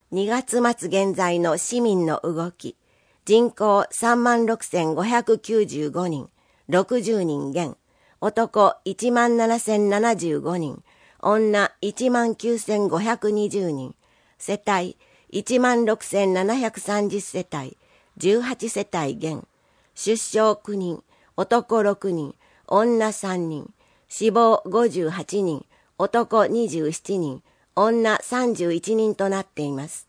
2月末現在の市民の動き。人口36,595人、60人減。男17,075人、女19,520人。世帯16,730世帯、18世帯減。出生9人、男6人、女3人。死亡58人、男27人、女31人となっています。